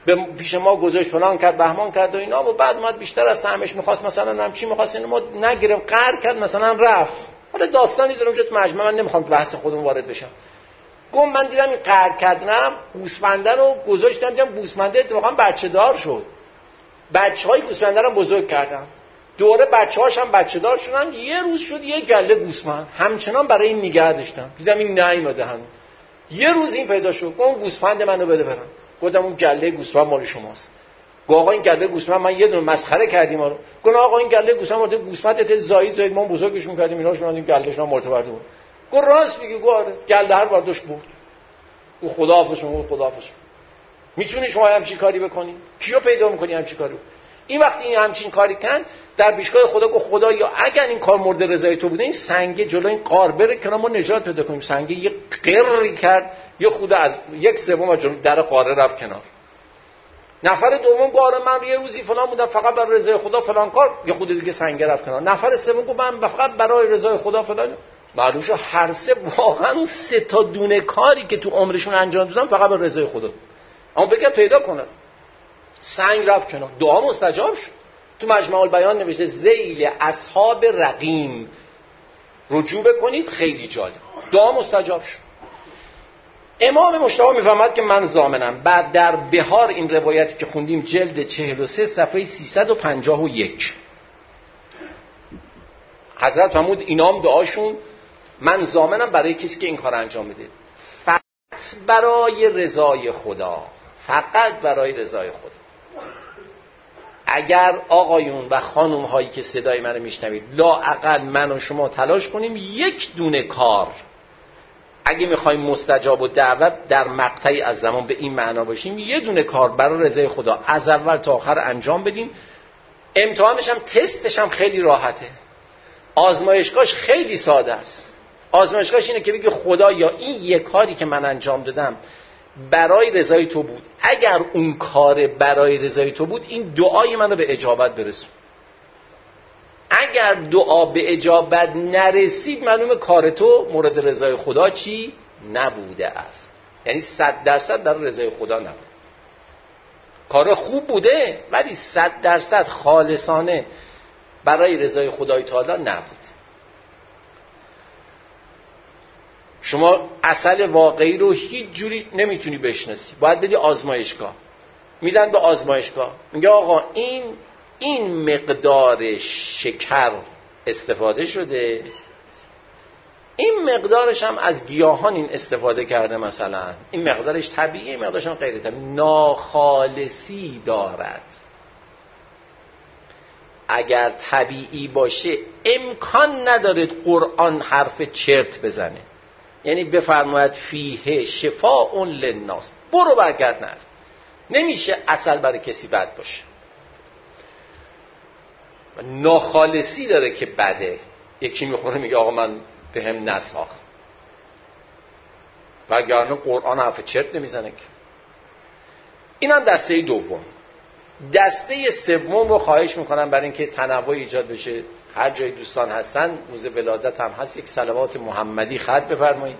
پیش ما گذاشت فلان کرد بهمان کرد و اینا، و بعد اومد بیشتر از سهمش میخواست، مثلا هم چی میخواست، اینو ما نگرفت، قهر کرد، مثلا رفت. حالا داستانی دارم تو مجمع، من نمیخوام بحث خودم وارد بشم. گم من دیدم این قهر کردنم گوسفنده رو گذاشتم، دیدم گوسفنده اتفاقا بچه دار شد. بچهای گوسفنده رو بزرگ کردم، دوره بچه‌هاش هم بچه دار شدن. یه روز شد یه گله گوسفند همچنان برای این نگه داشتم، دیدم این نیومده هنوز. یه روز این پیدا شد، گفت گوسفند منو بده برم. گفتم اون گله گوسفند مال شماست. گفت آقا این گله گوسفند من یه دونه مسخره کردیم ما رو. گفت آقا این گله گوسفند مرده، گوسفند ات زایید ما بزرگش می‌کردیم اینا شما این گله شما مرتبط بود. گفت راست میگی. گفت گله هر بار داشت برد. او خداحافظ شما، خداحافظ. میتونی شما همچین کاری بکنی؟ کیو پیدا می‌کنی همچین کارو؟ این وقتی این همچین کاری کن در پیشگاه خدا، گفت خدایا اگر این کار مورد رضای تو بوده، این سنگ جلوی این قار بره که ما نجات پیدا کنیم. سنگ یه قری کرد، یه خود از 1/3 از جلوی در قاره رفت کنار. نفر دوم گفت آره من یه روزی فلان بودم فقط برای رضای خدا فلان کار، یه خود دیگه سنگ رفت کنار. نفر سوم گفت من فقط برای رضای خدا فلان. معلوم شد هر سه واقعا اون 3 تا دونه کاری که تو عمرشون انجام دادن فقط برای رضای خدا. اما بگه پیدا کنن. سنگ رفت کنار، دعا مستجاب شد. تو مجمع البیان نوشته ذیل اصحاب رقیم، رجوع بکنید، خیلی جالب، دعا مستجاب شد. امام مجتبی میفهمد که من ضامنم. بعد در بهار این روایتی که خوندیم جلد 43 صفحه 351 حضرت فرمود اینام دعاشون، من ضامنم برای کسی که این کار انجام بده، فقط برای رضای خدا، فقط برای رضای خدا. اگر آقایون و خانوم هایی که صدای منو میشنوید لااقل من و شما تلاش کنیم یک دونه کار، اگه میخوایم مستجاب و دعوت در مقطعی از زمان به این معنا باشیم، یه دونه کار برای رضای خدا از اول تا آخر انجام بدیم. امتحانش هم تستش هم خیلی راحته، آزمایشگاهش خیلی ساده است. آزمایشگاهش اینه که بگی خدا یا این یک کاری که من انجام دادم برای رضای تو بود، اگر اون کار برای رضای تو بود این دعای منو به اجابت برسون. اگر دعا به اجابت نرسید معلومه کار تو مورد رضای خدا چی نبوده است، یعنی 100% برای رضای خدا نبود. کار خوب بوده ولی 100% خالصانه برای رضای خدای تعالی نبود. شما اصل واقعی رو هیچ جوری نمیتونی بشناسی، باید بدی آزمایشگاه. میدن به آزمایشگاه، میگه آقا این مقدار شکر استفاده شده، این مقدارش هم از گیاهان این استفاده کرده، مثلا این مقدارش طبیعی، این مقدارش هم غیر طبیعی، ناخالصی دارد. اگر طبیعی باشه امکان نداره قرآن حرف چرت بزنه، یعنی بفرماید فیه شفاء للناس، برو برگرد نرد. نمیشه عسل برای کسی بد باشه، ناخالصی داره که بده. یکی میخوره میگه آقا من به هم نساخت، وگرنه قرآن حرف چرت نمیزنه که. اینم دسته دوم. دسته سوم رو خواهش میکنم برای اینکه تنوع ایجاد بشه، هر جای دوستان هستن، روز ولادت هم هست، یک صلوات محمدی ختم بفرمایید.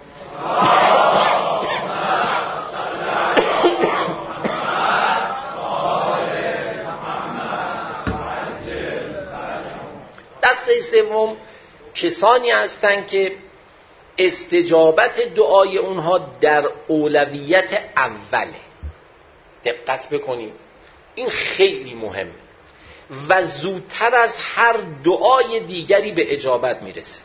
دسته سوم کسانی هستند که استجابت دعای اونها در اولویت اوله. دقت بکنید این خیلی مهمه و زودتر از هر دعای دیگری به اجابت میرسه.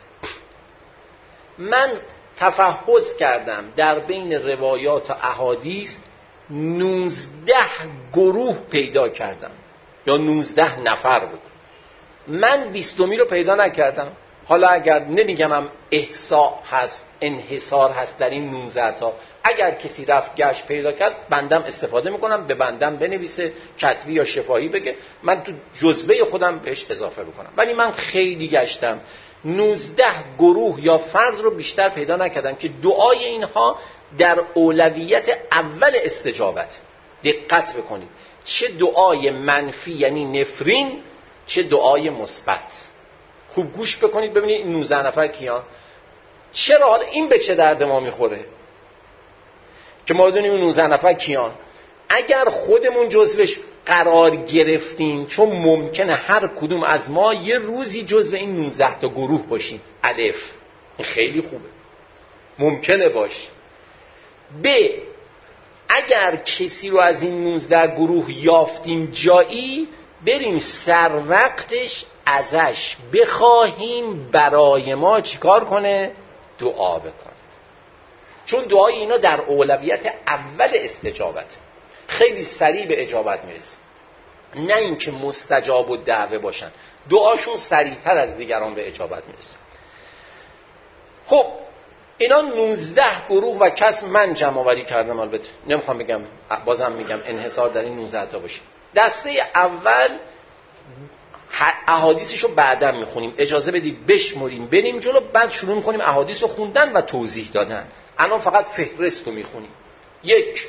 من تفحص کردم در بین روایات و احادیث 19 گروه پیدا کردم یا 19 نفر بود. من 20می رو پیدا نکردم. حالا اگر نمیگم احصاء هست، انحصار هست در این 19 تا، اگر کسی رفت گشت پیدا کرد بندم استفاده میکنم، به بندم بنویسه کتبی یا شفاهی بگه، من تو جزوه خودم بهش اضافه بکنم. ولی من خیلی گشتم 19 گروه یا فرد رو بیشتر پیدا نکردم که دعای اینها در اولویت اول استجابت. دقت بکنید چه دعای منفی یعنی نفرین، چه دعای مثبت. خوب گوش بکنید ببینید این 19 نفر کیان. چرا حالا این به چه درد ما میخوره که ما بدونیم این 19 نفر کیان؟ اگر خودمون جزوش قرار گرفتیم، چون ممکنه هر کدوم از ما یه روزی جزو این 19 تا گروه باشیم. الف، این خیلی خوبه، ممکنه باشه. ب، اگر کسی رو از این 19 گروه یافتیم جایی، بریم سر وقتش ازش بخواهیم برای ما چیکار کنه؟ دعا بکنه. چون دعای اینا در اولویت اول استجابت، خیلی سریع به اجابت میرسه. نه اینکه مستجاب و دعوه باشن، دعاشون سریعتر از دیگران به اجابت میرسه. خب اینا 19 گروه و کس من جمع آوری کردم. البته نمیخوام بگم، بازم میگم انحصار در این 19 تا باشه. دسته اول احادیثشو بعدا میخونیم، اجازه بدید بشمریم بریم جلو، بعد شروع میکنیم احادیثو خوندن و توضیح دادن. الان فقط فهرست رو میخونیم. 1.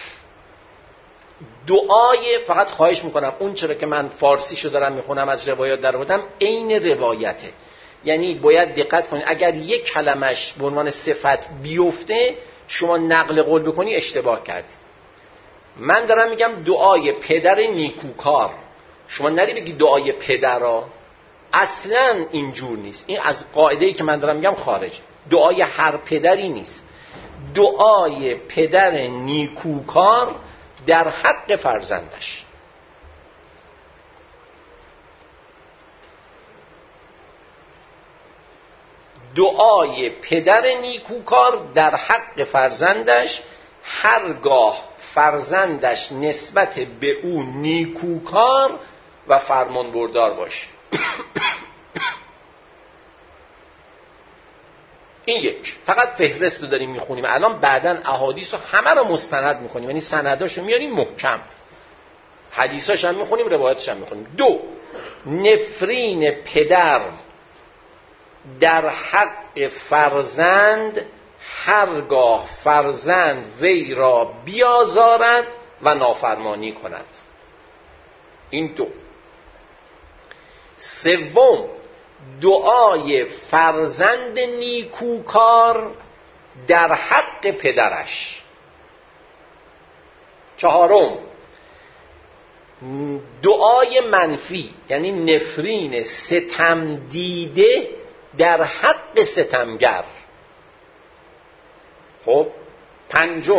دعای، فقط خواهش میکنم اون چرا که من فارسیشو دارم میخونم از روایات در آوردم عین روایته، یعنی باید دقت کنید اگر یک کلمش به عنوان صفت بیفته شما نقل قول بکنی اشتباه کردی. من دارم میگم دعای پدر نیکوکار، شما نری بگی دعای پدرا، اصلا اینجور نیست. این از قاعده‌ای که من دارم میگم خارج. دعای هر پدری نیست، دعای پدر نیکوکار در حق فرزندش. دعای پدر نیکوکار در حق فرزندش، هرگاه فرزندش نسبت به او نیکوکار و فرمان بردار باشه. این 1. فقط فهرست رو داریم میخونیم الان، بعدن احادیث رو همه رو مستند میکنیم، یعنی سنداش رو میاریم محکم، حدیثاش هم میخونیم، روایاتش هم میخونیم. 2. نفرین پدر در حق فرزند هرگاه فرزند وی را بیازارد و نافرمانی کند. این 2. 3. دعای فرزند نیکوکار در حق پدرش. 4. دعای منفی، یعنی نفرین ستم دیده در حق ستمگر. خب 5.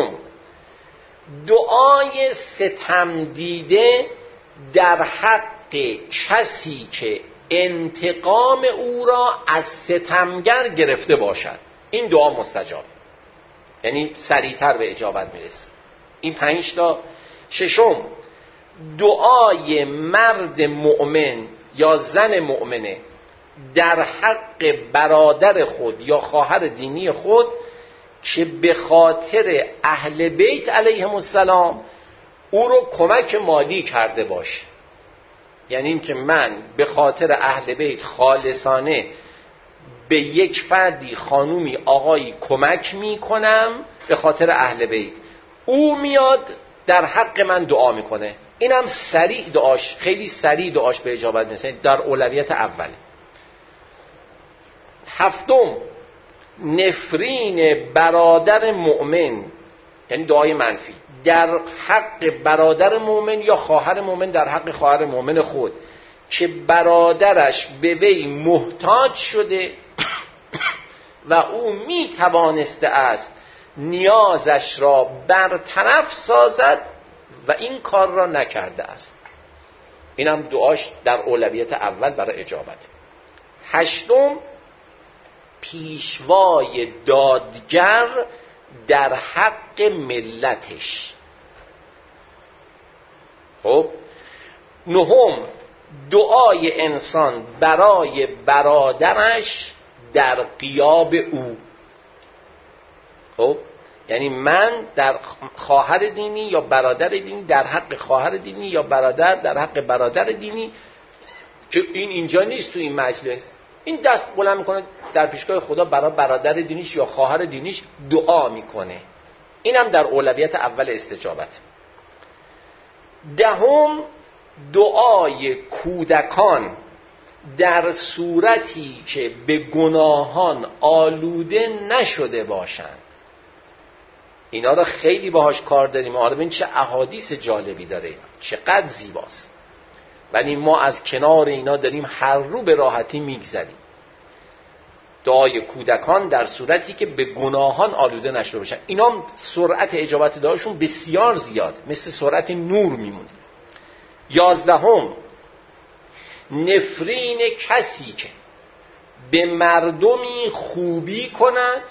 دعای ستم دیده در حق کسی که انتقام او را از ستمگر گرفته باشد. این دعا مستجاب، یعنی سریعتر به اجابت میرسه. این 5 تا. 6. دعای مرد مؤمن یا زن مؤمنه در حق برادر خود یا خواهر دینی خود که به خاطر اهل بیت علیهم السلام او رو کمک مالی کرده باشه. یعنی این که من به خاطر اهل بیت خالصانه به یک فردی، خانومی، آقایی کمک میکنم به خاطر اهل بیت، او میاد در حق من دعا میکنه. اینم سریع دعاش، خیلی سریع دعاش به اجابت میرسه، در اولویت اوله. 7. نفرین برادر مؤمن، یعنی دعای منفی در حق برادر مؤمن یا خواهر مؤمن در حق خواهر مؤمن خود که برادرش به وی محتاج شده و او می توانسته است نیازش را برطرف سازد و این کار را نکرده است. اینم دعاش در اولویت اول برای اجابت. 8. پیشوای دادگر در حق ملتش. خب 9. دعای انسان برای برادرش در غیاب او. خب یعنی من در خواهر دینی یا برادر دینی در حق خواهر دینی یا برادر در حق برادر دینی که این اینجا نیست تو این مجلس، این دست بلند میکنه در پیشگاه خدا برای برادر دینیش یا خواهر دینیش دعا میکنه. اینم در اولویت اول استجابت. 10. دعای کودکان در صورتی که به گناهان آلوده نشده باشند. اینا رو خیلی باهاش کار داریم. حالا ببین چه احادیث جالبی داره، چقدر زیباست. ولی ما از کنار اینا داریم هر رو به راحتی میگذریم. دعای کودکان در صورتی که به گناهان آلوده نشده باشن. اینا سرعت اجابت دعاشون بسیار زیاد، مثل سرعت نور میمونه. 11 نفرین کسی که به مردمی خوبی کند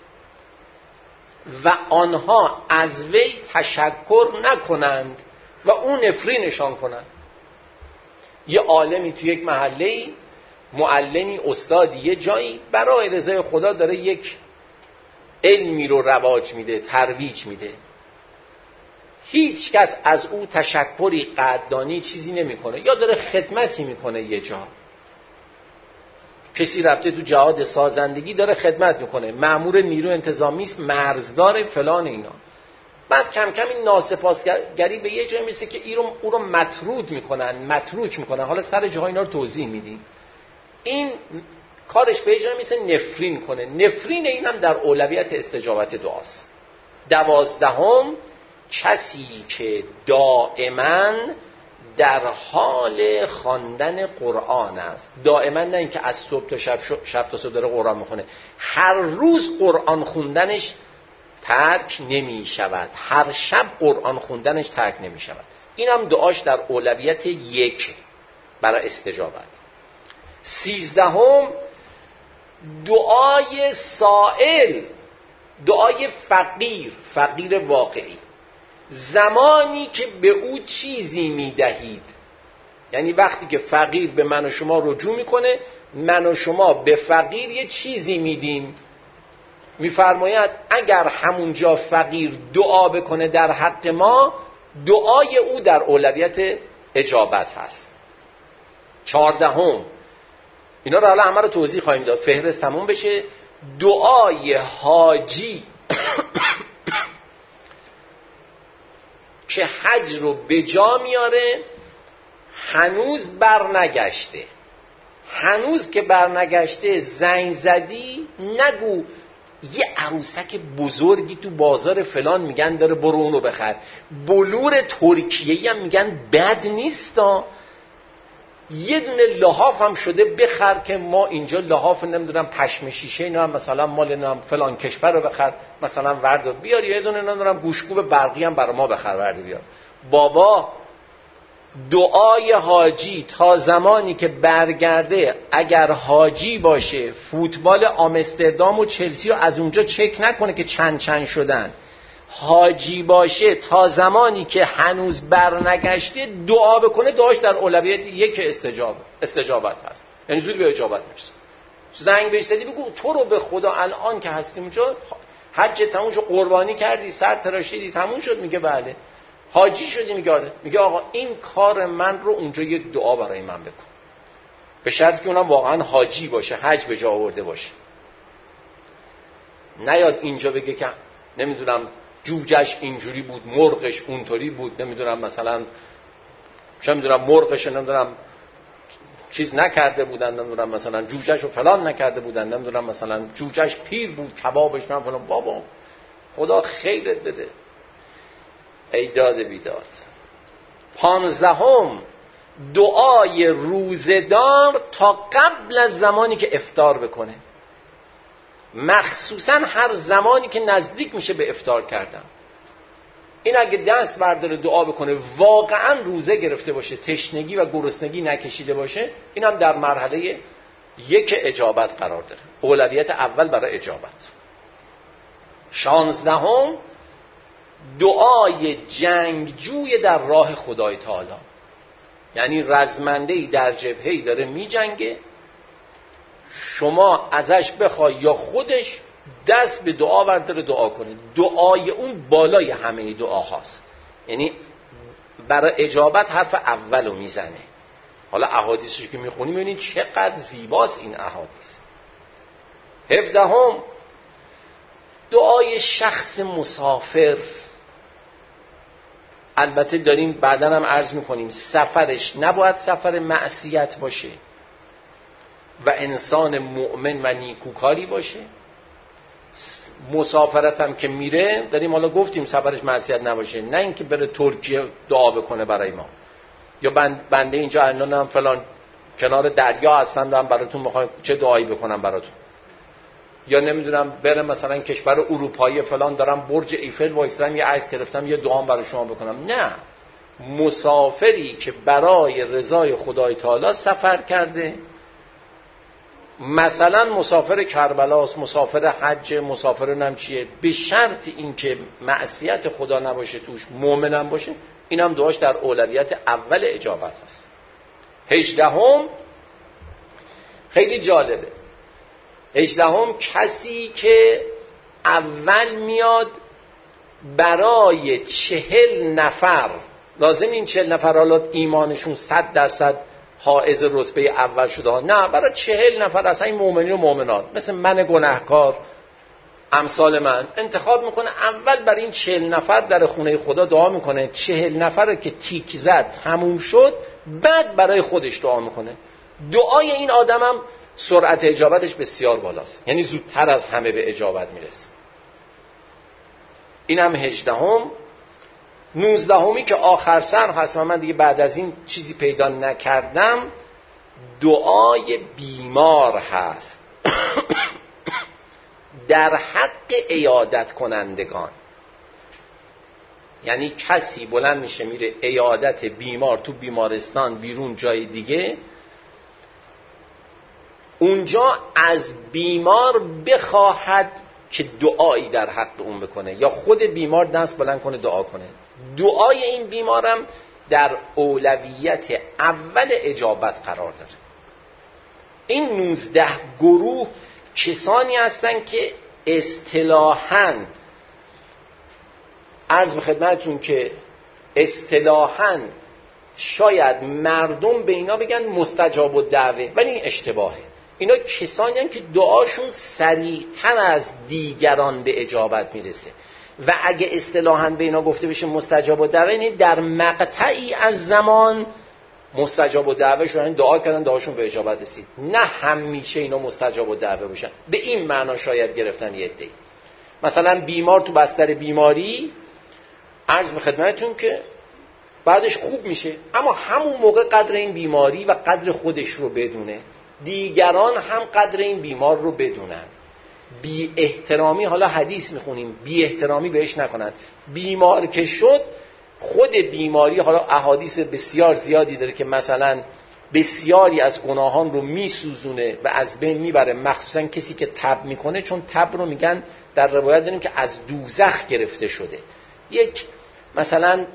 و آنها از وی تشکر نکنند و اون نفرینشان کنند. یه عالمی تو یک محله، معلمی، استادی، یه جایی برای رضای خدا داره یک علمی رو رواج میده، ترویج میده، هیچ کس از او تشکری، قدردانی چیزی نمیکنه، یا داره خدمتی میکنه. یه جا کسی رفته تو جهاد سازندگی داره خدمت میکنه، مأمور نیرو انتظامی است، مرزدار فلان اینا، بعد کم کم این ناسپاسگری به یه جایی میرسه که او رو مطرود میکنن، متروک میکنن. حالا سر جاها اینا رو توضیح میدیم. این کارش به جایی میرسه نفرین کنه. نفرین این هم در اولویت استجابت دعاست. 12 کسی که دائما در حال خواندن قرآن است. دائما نه اینکه از صبح تا شب تا صبح داره قرآن میخونه، هر روز قرآن خوندنش ترک نمی شود، هر شب قرآن خوندنش ترک نمی شود. این هم دعاش در اولویت 1 برای استجابت. 13 دعای سائل، دعای فقیر واقعی. زمانی که به او چیزی میدهید، یعنی وقتی که فقیر به من و شما رجوع میکنه، من و شما به فقیر یه چیزی میدیم. میفرماید اگر همونجا فقیر دعا بکنه در حق ما، دعای او در اولویت اجابت هست. 14 اینا رو حالا همه رو توضیح خواهیم داد، فهرست تموم بشه. دعای حاجی که حج رو به جا میاره، هنوز برنگشته. هنوز که برنگشته زنگ زدی، نگو یه عروسک بزرگی تو بازار فلان میگن داره، برو اونو بخر. بلور ترکیه‌ای هم میگن بد نیستا، یه دونه لحاف هم شده بخر که ما اینجا لحاف نمیدونم پشم شیشه اینا هم مثلا مال نام فلان کشور رو بخر، مثلا ورد بیار، یه دونه نمیدونم گوشکوب برقی هم برای ما بخر ورد بیار. بابا دعای حاجی تا زمانی که برگرده، اگر حاجی باشه فوتبال آمستردام و چلسی رو از اونجا چک نکنه که چند شدن، حاجی باشه تا زمانی که هنوز برنگشته دعا بکنه، دعاش در اولویت 1 استجابت هست، یعنی زود به اجابت میرسه. زنگ بهش زدی بگو تو رو به خدا الان که هستیم اونجا، حج تموم شد، قربانی کردی، سر تراشیدی، تموم شد؟ میگه بله. حاجی شدی؟ میگه آقا این کار من رو اونجا یه دعا برای من بکن، به شرط که اونم واقعا حاجی باشه، حج به جا آورده باشه. نیاد اینجا بگه که نمیدونم جوجهش اینجوری بود، مرغش اونطوری بود، نمیدونم مثلا چه میدونم مرغش نمیدونم چیز نکرده بودن، نمیدونم مثلا جوجهش رو فلان نکرده بودن، نمیدونم مثلا جوجهش پیر بود، کبابش من فلان. بابا خدا خیرت بده، ای داد بیداد. 15 دعای روزدار تا قبل از زمانی که افطار بکنه، مخصوصا هر زمانی که نزدیک میشه به افطار کردن. این اگه دست برداره دعا بکنه، واقعا روزه گرفته باشه، تشنگی و گرسنگی نکشیده باشه، این هم در مرحله 1 اجابت قرار داره، اولویت اول برای اجابت. 16 دعای جنگجوی در راه خدای تعالی، یعنی رزمنده‌ای در جبهه‌ای داره میجنگه، شما ازش بخوای یا خودش دست به دعا برداره دعا کنه، دعای اون بالای همه دعا هاست، یعنی برای اجابت حرف اولو میزنه. حالا احادیثش که میخونیم ببینید چقدر زیباست این احادیث. 17 دعای شخص مسافر، البته داریم بعداً هم عرض میکنیم سفرش نباید سفر معصیت باشه و انسان مؤمن و نیکوکاری باشه، مسافرتم که میره، داریم حالا گفتیم سفرش معصیت نباشه، نه اینکه بره ترکیه دعا بکنه برای ما، یا بنده اینجا الانم فلان کنار دریا هستم دارم براتون میخوام چه دعایی بکنم براتون، یا نمیدونم بره مثلا کشور اروپایی فلان دارم برج ایفل وایسادم یه عکس گرفتم یه دعا برای شما بکنم. نه، مسافری که برای رضای خدای تعالی سفر کرده، مثلا مسافر کربلاست، مسافر حج، مسافر نمچیه، به شرط اینکه معصیت خدا نباشه توش، مؤمنم باشه، اینم دعاش در اولویت اول اجابت هست. 18 خیلی جالبه. 18 کسی که اول میاد برای 40 نفر، لازم این 40 نفر حالا ایمانشون 100% حائز رتبه اول شده ها، نه، برای 40 نفر اصلا این مؤمنین و مؤمنات مثل من گناهکار امثال من انتخاب میکنه، اول برای این 40 نفر در خونه خدا دعا میکنه، 40 نفر که تیک زد تموم شد، بعد برای خودش دعا میکنه. دعای این آدمم سرعت اجابتش بسیار بالاست، یعنی زودتر از همه به اجابت میرسه. اینم 18. 19 که آخر سر هست و من دیگه بعد از این چیزی پیدا نکردم، دعای بیمار هست در حق عیادت کنندگان. یعنی کسی بلند میشه میره عیادت بیمار تو بیمارستان، بیرون جای دیگه، اونجا از بیمار بخواهد که دعایی در حق اون بکنه، یا خود بیمار دست بلند کنه دعا کنه. دعای این بیمارم در اولویت اول اجابت قرار داره. این 19 گروه کسانی هستن که اصطلاحاً، عرض به خدمتتون که اصطلاحاً شاید مردم به اینا بگن مستجاب الدعوه، ولی این اشتباهه. اینا کسانی هستن که دعاشون سریعتر از دیگران به اجابت میرسه، و اگه اصطلاحاً به اینا گفته بشه مستجاب الدعوه، یعنی در مقطعی از زمان مستجاب الدعوه شدن، دعا کردن دعاشون به اجابت رسید. نه همیشه اینا مستجاب الدعوه باشن، به این معنا شاید گرفتن یه عده‌ای. مثلا بیمار تو بستر بیماری، عرض به خدمتتون که بعدش خوب میشه، اما همون موقع قدر این بیماری و قدر خودش رو بدونه، دیگران هم قدر این بیمار رو بدونن. بی احترامی، حالا حدیث میخونیم، بی احترامی بهش نکنن. بیمار که شد، خود بیماری، حالا احادیث بسیار زیادی داره که مثلا بسیاری از گناهان رو میسوزونه و از بین میبره، مخصوصا کسی که تب میکنه، چون تب رو میگن در روایت داریم که از دوزخ گرفته شده. یک مثلا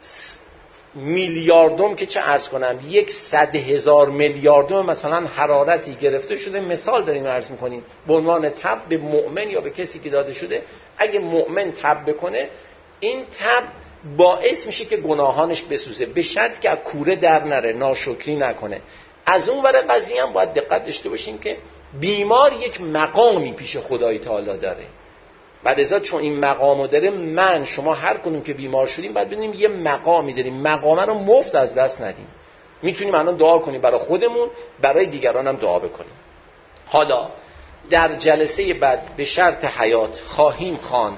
میلیاردم که چه عرض کنم، 100,000 میلیاردم مثلا حرارتی گرفته شده، مثال داریم عرض میکنیم به عنوان تب به مؤمن یا به کسی که داده شده. اگه مؤمن تب بکنه، این تب باعث میشه که گناهانش بسوزه، به شرط که از کوره در نره، ناشکری نکنه. از اون ور قضیه هم باید دقت داشته باشیم که بیمار یک مقامی پیش خدای تعالی داره، بعد ازا چون این مقامو داره، من شما هر کنون که بیمار شدیم باید بدونیم یه مقامی داریم، مقامه رو مفت از دست ندیم. میتونیم الان دعا کنیم برای خودمون، برای دیگران هم دعا بکنیم. حالا در جلسه بعد به شرط حیات خواهیم خوان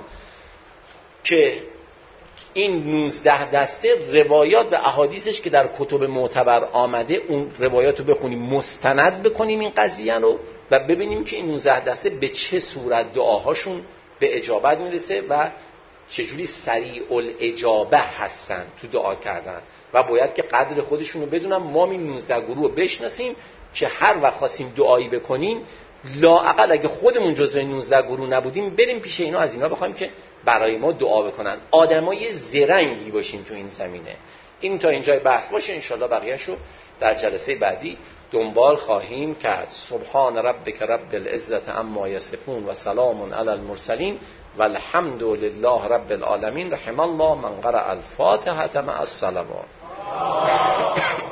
که این 19 دسته روایات و احادیثش که در کتب معتبر آمده، اون روایات رو بخونیم، مستند بکنیم این قضیه رو، و ببینیم که این 19 دسته به چه صورت دعاهاشون به اجابت میرسه و چجوری سریع الاجابه هستن تو دعا کردن، و باید که قدر خودشون رو بدونن. ما این 19 گروه رو بشناسیم که هر وقت خواستیم دعایی بکنیم، لااقل اگه خودمون جزو این 19 گروه نبودیم، بریم پیش اینا، از اینا بخوایم که برای ما دعا بکنن. آدمای زرنگی باشیم تو این زمینه. این تا اینجای بحث باشه، انشالله بقیه‌شو در جلسه بعدی دنبال خواهیم کرد. سبحان ربک رب العزت عما یصفون و سلام علی المرسلین و الحمد لله رب العالمین. رحم الله من قرأ الفاتحه مع الصلوات.